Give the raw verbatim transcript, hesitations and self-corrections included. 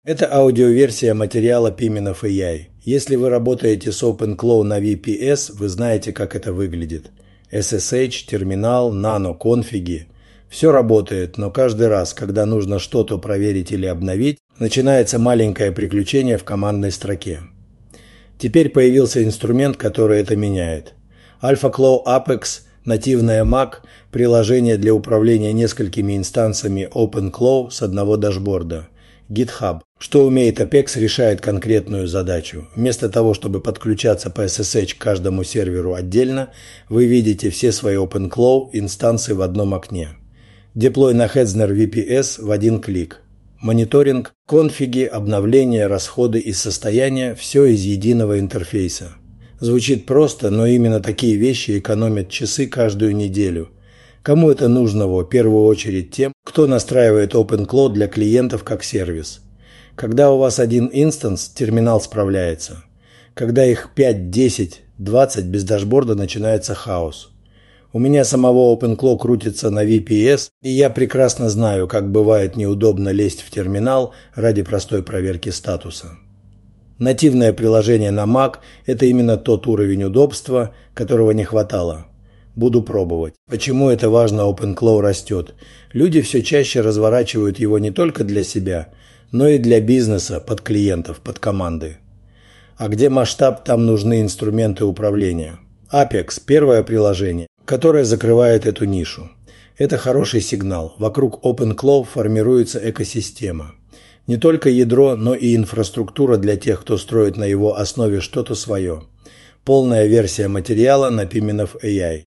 Это аудиоверсия материала Pimenov эй ай. Если вы работаете с OpenClaw на ви пи эс, вы знаете, как это выглядит. эс эс эйч, терминал, нано, конфиги. Все работает, но каждый раз, когда нужно что-то проверить или обновить, начинается маленькое приключение в командной строке. Теперь появился инструмент, который это меняет. AlphaClaw Apex, нативная Mac, приложение для управления несколькими инстанциями OpenClaw с одного дашборда. GitHub. Что умеет Apex, решает конкретную задачу. Вместо того, чтобы подключаться по эс эс эйч к каждому серверу отдельно, вы видите все свои OpenClaw инстанции в одном окне. Деплой на Hetzner ви пи эс в один клик. Мониторинг, конфиги, обновления, расходы и состояния – все из единого интерфейса. Звучит просто, но именно такие вещи экономят часы каждую неделю. Кому это нужно в первую очередь тем, кто настраивает OpenClaw для клиентов как сервис. Когда у вас один инстанс, терминал справляется. Когда их пять, десять, двадцать, без дашборда начинается хаос. У меня самого OpenClaw крутится на ви пи эс, и я прекрасно знаю, как бывает неудобно лезть в терминал ради простой проверки статуса. Нативное приложение на Mac – это именно тот уровень удобства, которого не хватало. Буду пробовать. Почему это важно, OpenClaw растет. Люди все чаще разворачивают его не только для себя, но и для бизнеса, под клиентов, под команды. А где масштаб, там нужны инструменты управления. Apex – первое приложение, которое закрывает эту нишу. Это хороший сигнал. Вокруг OpenClaw формируется экосистема. Не только ядро, но и инфраструктура для тех, кто строит на его основе что-то свое. Полная версия материала на Pimenov эй ай.